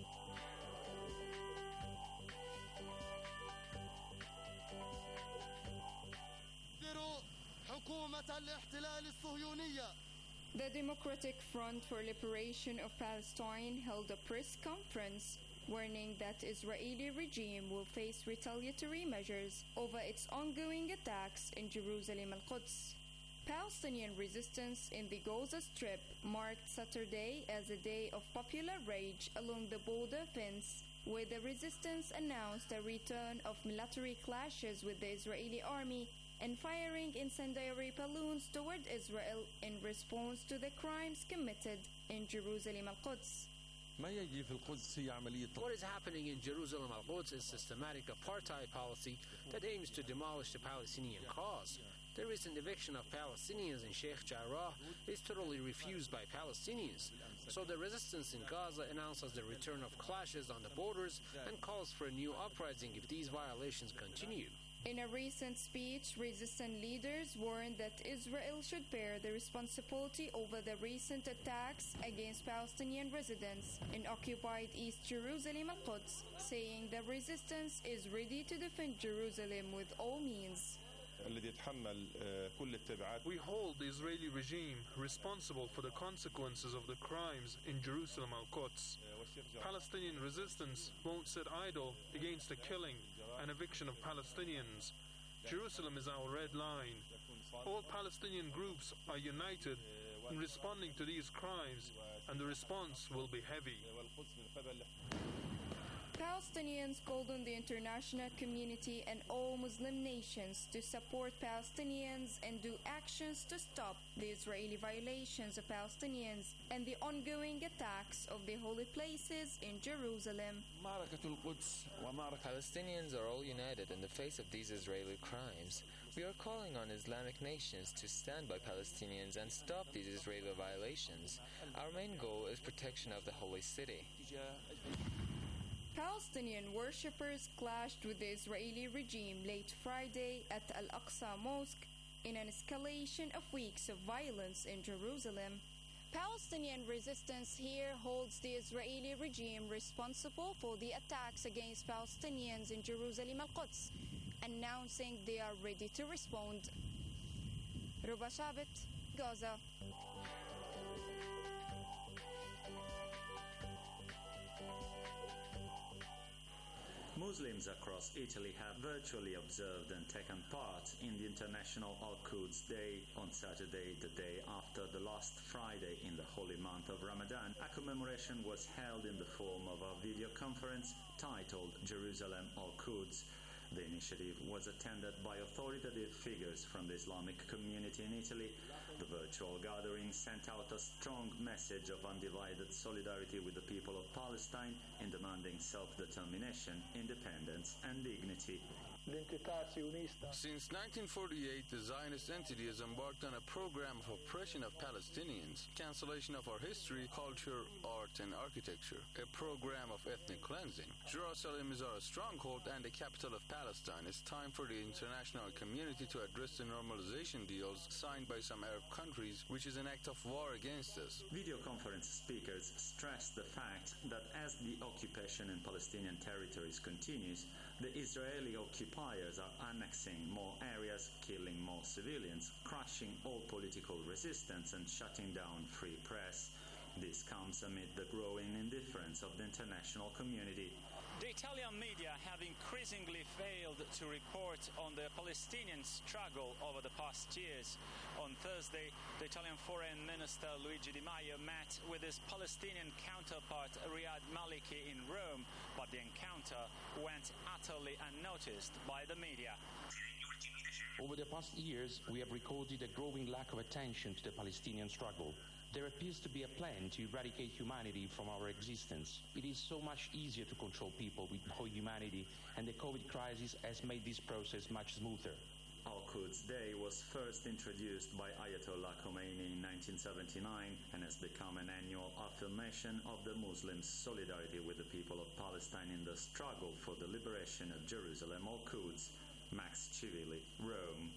The Democratic Front for Liberation of Palestine held a press conference warning that Israeli regime will face retaliatory measures over its ongoing attacks in Jerusalem and Quds. Palestinian resistance in the Gaza Strip marked Saturday as a day of popular rage along the border fence where the resistance announced a return of military clashes with the Israeli army and firing incendiary balloons toward Israel in response to the crimes committed in Jerusalem al-Quds. What is happening in Jerusalem al-Quds is systematic apartheid policy that aims to demolish the Palestinian cause. The recent eviction of Palestinians in Sheikh Jarrah is totally refused by Palestinians. So the resistance in Gaza announces the return of clashes on the borders and calls for a new uprising if these violations continue. In a recent speech, resistant leaders warned that Israel should bear the responsibility over the recent attacks against Palestinian residents in occupied East Jerusalem al-Quds, saying the resistance is ready to defend Jerusalem with all means. We hold the Israeli regime responsible for the consequences of the crimes in Jerusalem al-Quds. Palestinian resistance won't sit idle against the killing and eviction of Palestinians. Jerusalem is our red line. All Palestinian groups are united in responding to these crimes, and the response will be heavy. Palestinians called on the international community and all Muslim nations to support Palestinians and do actions to stop the Israeli violations of Palestinians and the ongoing attacks of the holy places in Jerusalem. Palestinians are all united in the face of these Israeli crimes. We are calling on Islamic nations to stand by Palestinians and stop these Israeli violations. Our main goal is protection of the holy city. Palestinian worshippers clashed with the Israeli regime late Friday at Al-Aqsa Mosque in an escalation of weeks of violence in Jerusalem. Palestinian resistance here holds the Israeli regime responsible for the attacks against Palestinians in Jerusalem al-Quds, announcing they are ready to respond. Ruba Shabit, Gaza. Muslims across Italy have virtually observed and taken part in the International Al-Quds Day on Saturday, the day after the last Friday in the holy month of Ramadan. A commemoration was held in the form of a video conference titled Jerusalem Al-Quds. The initiative was attended by authoritative figures from the Islamic community in Italy. The virtual gathering sent out a strong message of undivided solidarity with the people of Palestine in demanding self-determination, independence, and dignity. Since nineteen forty-eight, the Zionist entity has embarked on a program of oppression of Palestinians, cancellation of our history, culture, art, and architecture, a program of ethnic cleansing. Jerusalem is our stronghold and the capital of Palestine. It's time for the international community to address the normalization deals signed by some Arab countries, which is an act of war against us. Video conference speakers stressed the fact that as the occupation in Palestinian territories continues, the Israeli occupiers are annexing more areas, killing more civilians, crushing all political resistance, and shutting down free press. This comes amid the growing indifference of the international community. The Italian media have increasingly failed to report on the Palestinian struggle over the past years. On Thursday, the Italian Foreign Minister Luigi Di Maio met with his Palestinian counterpart Riyad Maliki in Rome, but the encounter went utterly unnoticed by the media. Over the past years, we have recorded a growing lack of attention to the Palestinian struggle. There appears to be a plan to eradicate humanity from our existence. It is so much easier to control people with no humanity, and the COVID crisis has made this process much smoother. Al-Quds Day was first introduced by Ayatollah Khomeini in nineteen seventy-nine and has become an annual affirmation of the Muslims' solidarity with the people of Palestine in the struggle for the liberation of Jerusalem Al-Quds. Max Civili, Rome.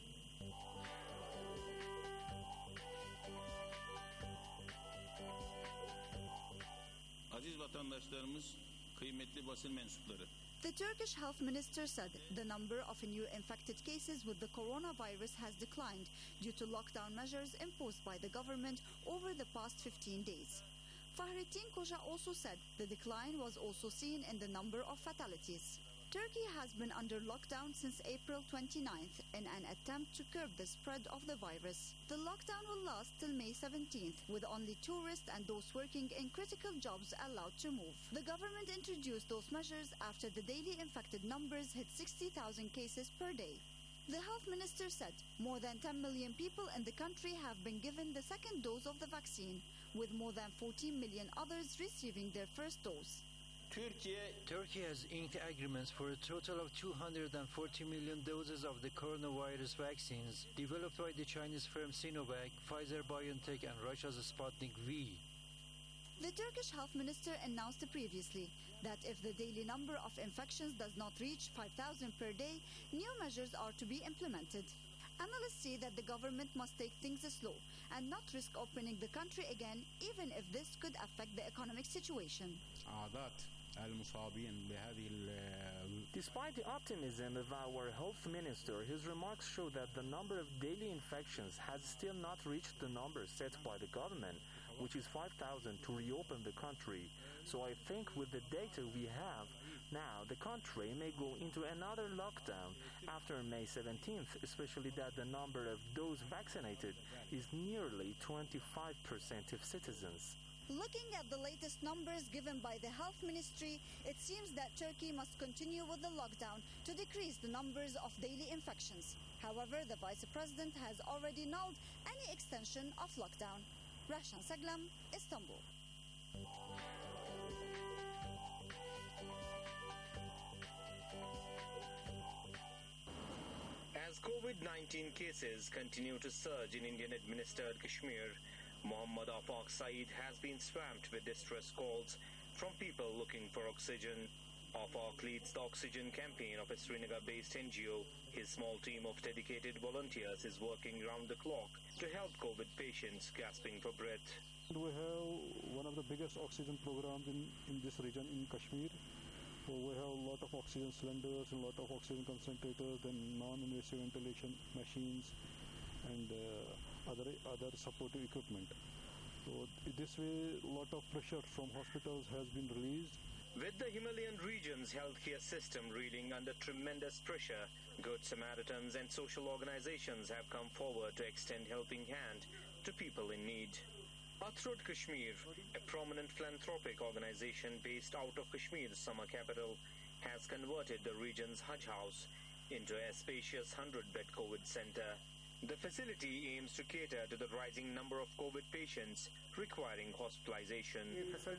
Aziz vatandaşlarımız, kıymetli basın mensupları. The Turkish health minister said the number of new infected cases with the coronavirus has declined due to lockdown measures imposed by the government over the past fifteen days. Fahrettin Koca also said the decline was also seen in the number of fatalities. Turkey has been under lockdown since April twenty-ninth in an attempt to curb the spread of the virus. The lockdown will last till May seventeenth, with only tourists and those working in critical jobs allowed to move. The government introduced those measures after the daily infected numbers hit sixty thousand cases per day. The health minister said more than ten million people in the country have been given the second dose of the vaccine, with more than fourteen million others receiving their first dose. Turkey has inked agreements for a total of two hundred forty million doses of the coronavirus vaccines developed by the Chinese firm Sinovac, Pfizer-BioNTech and Russia's Sputnik V. The Turkish health minister announced previously that if the daily number of infections does not reach five thousand per day, new measures are to be implemented. Analysts say that the government must take things slow and not risk opening the country again, even if this could affect the economic situation. Despite the optimism of our health minister, his remarks show that the number of daily infections has still not reached the number set by the government, which is five thousand to reopen the country. So I think with the data we have now, the country may go into another lockdown after May seventeenth, especially that the number of those vaccinated is nearly twenty-five percent of citizens. Looking at the latest numbers given by the health ministry, it seems that Turkey must continue with the lockdown to decrease the numbers of daily infections. However, the vice president has already nulled any extension of lockdown. Rashan Saglam, Istanbul. As COVID nineteen cases continue to surge in Indian-administered Kashmir, Mohammad Afaq Saeed has been swamped with distress calls from people looking for oxygen. Afaq leads the oxygen campaign of a Srinagar-based N G O. His small team of dedicated volunteers is working round the clock to help COVID patients gasping for breath. We have one of the biggest oxygen programs in, in this region in Kashmir. So we have a lot of oxygen cylinders, a lot of oxygen concentrators, and non-invasive ventilation machines, and uh, other other supportive equipment. So this way, a lot of pressure from hospitals has been released. With the Himalayan region's healthcare system reeling under tremendous pressure, Good Samaritans and social organizations have come forward to extend helping hand to people in need. Athrod Kashmir, a prominent philanthropic organization based out of Kashmir's summer capital, has converted the region's Hajj house into a spacious hundred-bed COVID center. The facility aims to cater to the rising number of COVID patients requiring hospitalization.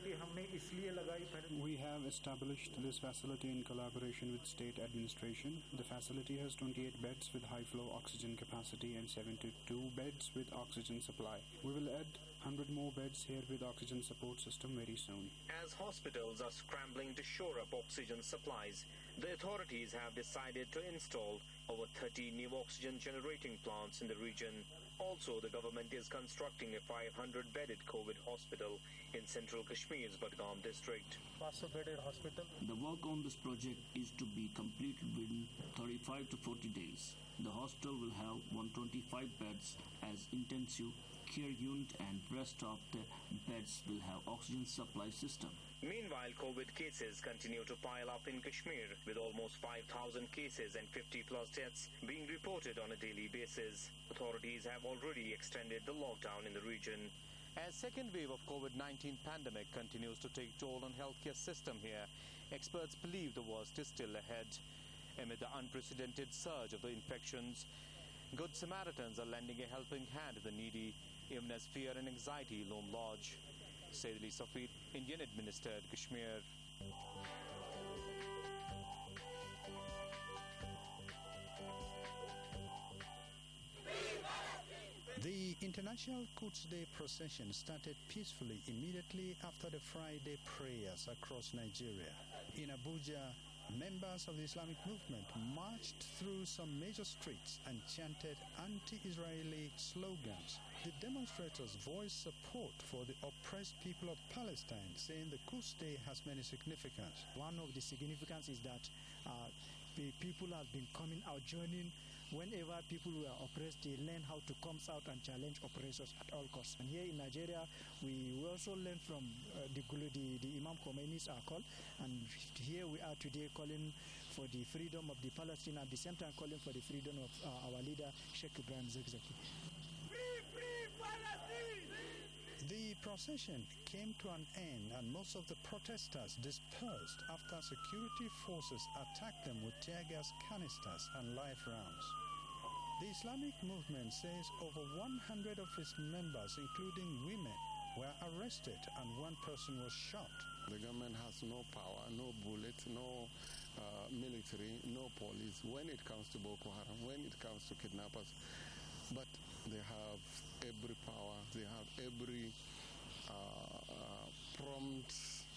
We have established this facility in collaboration with state administration. The facility has twenty-eight beds with high-flow oxygen capacity and seventy-two beds with oxygen supply. We will add one hundred more beds here with oxygen support system very soon. As hospitals are scrambling to shore up oxygen supplies, the authorities have decided to install over thirty new oxygen generating plants in the region. Also, the government is constructing a five hundred bedded COVID hospital in central Kashmir's Budgam district. The work on this project is to be completed within thirty-five to forty days. The hospital will have one hundred twenty-five beds as intensive care unit, and rest of the beds will have oxygen supply system. Meanwhile, COVID cases continue to pile up in Kashmir, with almost five thousand cases and fifty plus deaths being reported on a daily basis. Authorities have already extended the lockdown in the region. As second wave of COVID nineteen pandemic continues to take toll on healthcare system here, experts believe the worst is still ahead. Amid the unprecedented surge of the infections, Good Samaritans are lending a helping hand to the needy, even as fear and anxiety loom large. Said Ali Safid, Indian-administered Kashmir. The International Quds Day procession started peacefully immediately after the Friday prayers across Nigeria. In Abuja, members of the Islamic movement marched through some major streets and chanted anti-Israeli slogans. The demonstrators voiced support for the oppressed people of Palestine, saying the Quds Day has many significance. One of the significance is that uh, the people have been coming out, joining whenever people were oppressed, they learn how to come out and challenge oppressors at all costs. And here in Nigeria, we, we also learn from uh, the, the, the Imam Khomeini's are called, and here we are today calling for the freedom of the Palestine, at the same time calling for the freedom of uh, our leader, Sheikh Ibrahim Zakzaki. Free, free Palestine! The procession came to an end and most of the protesters dispersed after security forces attacked them with tear gas canisters and live rounds. The Islamic movement says over one hundred of its members, including women, were arrested and one person was shot. The government has no power, no bullet, no uh, military, no police when it comes to Boko Haram, when it comes to kidnappers. But they have every power, they have every uh, uh, prompt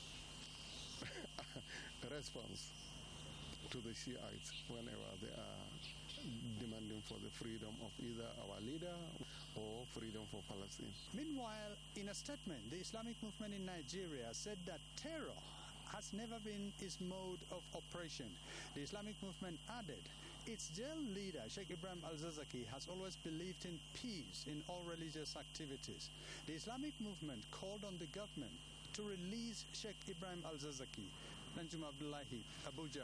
response to the Shiites whenever they are demanding for the freedom of either our leader or freedom for Palestine. Meanwhile, in a statement, the Islamic movement in Nigeria said that terror has never been its mode of operation. The Islamic movement added, its jail leader, Sheikh Ibrahim al-Zakzaki, has always believed in peace in all religious activities. The Islamic movement called on the government to release Sheikh Ibrahim al-Zakzaki. Nanjum Abdullahi, Abuja.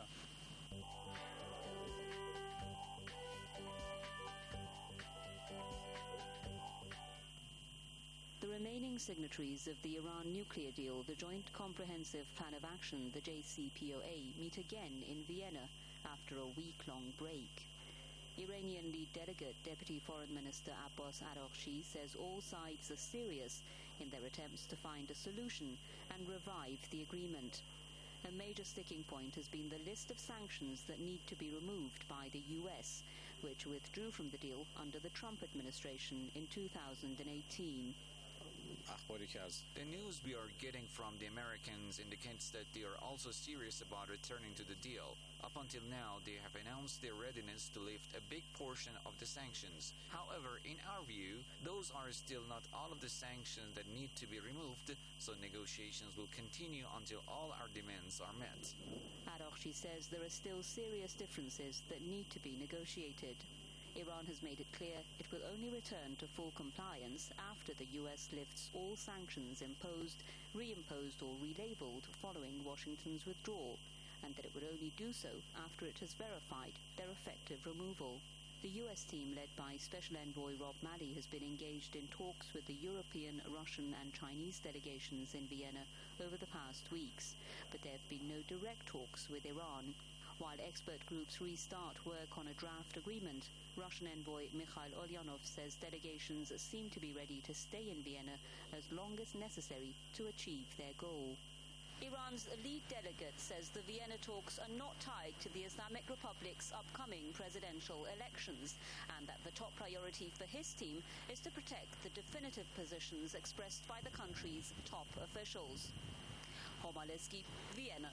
The remaining signatories of the Iran nuclear deal, the Joint Comprehensive Plan of Action, the J C P O A, meet again in Vienna after a week-long break. Iranian lead delegate Deputy Foreign Minister Abbas Araghchi says all sides are serious in their attempts to find a solution and revive the agreement. A major sticking point has been the list of sanctions that need to be removed by the U S, which withdrew from the deal under the Trump administration in two thousand eighteen. The news we are getting from the Americans indicates that they are also serious about returning to the deal. Up until now, they have announced their readiness to lift a big portion of the sanctions. However, in our view, those are still not all of the sanctions that need to be removed, so negotiations will continue until all our demands are met. Araghchi says there are still serious differences that need to be negotiated. Iran has made it clear it will only return to full compliance after the U S lifts all sanctions imposed, reimposed or relabeled following Washington's withdrawal, and that it would only do so after it has verified their effective removal. The U S team, led by Special Envoy Rob Malley, has been engaged in talks with the European, Russian and Chinese delegations in Vienna over the past weeks, but there have been no direct talks with Iran. While expert groups restart work on a draft agreement, Russian envoy Mikhail Ulyanov says delegations seem to be ready to stay in Vienna as long as necessary to achieve their goal. Iran's lead delegate says the Vienna talks are not tied to the Islamic Republic's upcoming presidential elections, and that the top priority for his team is to protect the definitive positions expressed by the country's top officials. Homaleski, Vienna.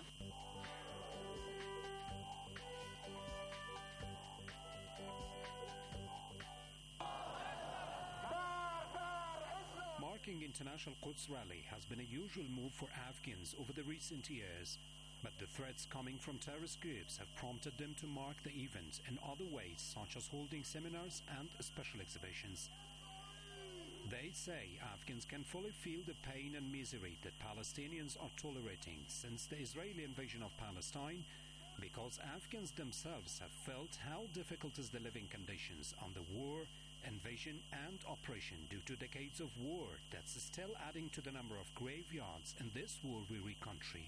Marking International Quds Rally has been a usual move for Afghans over the recent years, but the threats coming from terrorist groups have prompted them to mark the event in other ways, such as holding seminars and special exhibitions. They say Afghans can fully feel the pain and misery that Palestinians are tolerating since the Israeli invasion of Palestine, because Afghans themselves have felt how difficult is the living conditions under war, invasion and oppression due to decades of war that's still adding to the number of graveyards in this war-weary country.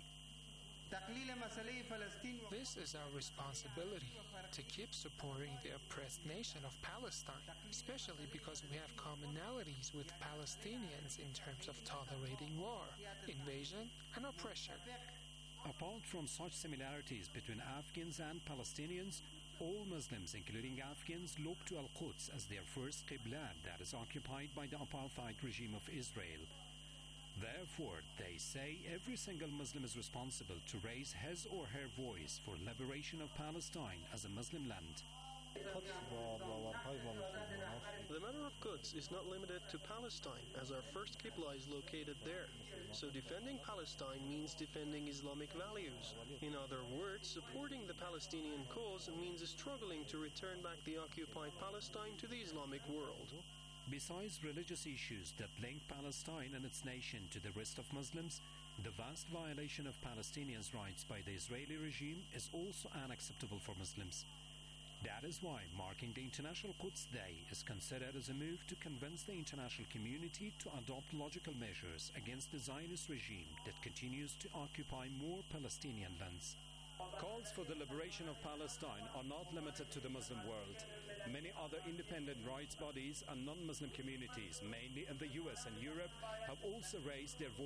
This is our responsibility, to keep supporting the oppressed nation of Palestine, especially because we have commonalities with Palestinians in terms of tolerating war, invasion, and oppression. Apart from such similarities between Afghans and Palestinians, all Muslims, including Afghans, look to Al-Quds as their first Qibla that is occupied by the apartheid regime of Israel. Therefore, they say every single Muslim is responsible to raise his or her voice for liberation of Palestine as a Muslim land. The matter of Quds is not limited to Palestine, as our first Qibla is located there. So defending Palestine means defending Islamic values. In other words, supporting the Palestinian cause means struggling to return back the occupied Palestine to the Islamic world. Besides religious issues that link Palestine and its nation to the rest of Muslims, the vast violation of Palestinians' rights by the Israeli regime is also unacceptable for Muslims. That is why marking the International Quds Day is considered as a move to convince the international community to adopt logical measures against the Zionist regime that continues to occupy more Palestinian lands. Calls for the liberation of Palestine are not limited to the Muslim world. Many other independent rights bodies and non-Muslim communities, mainly in the U S and Europe, have also raised their voice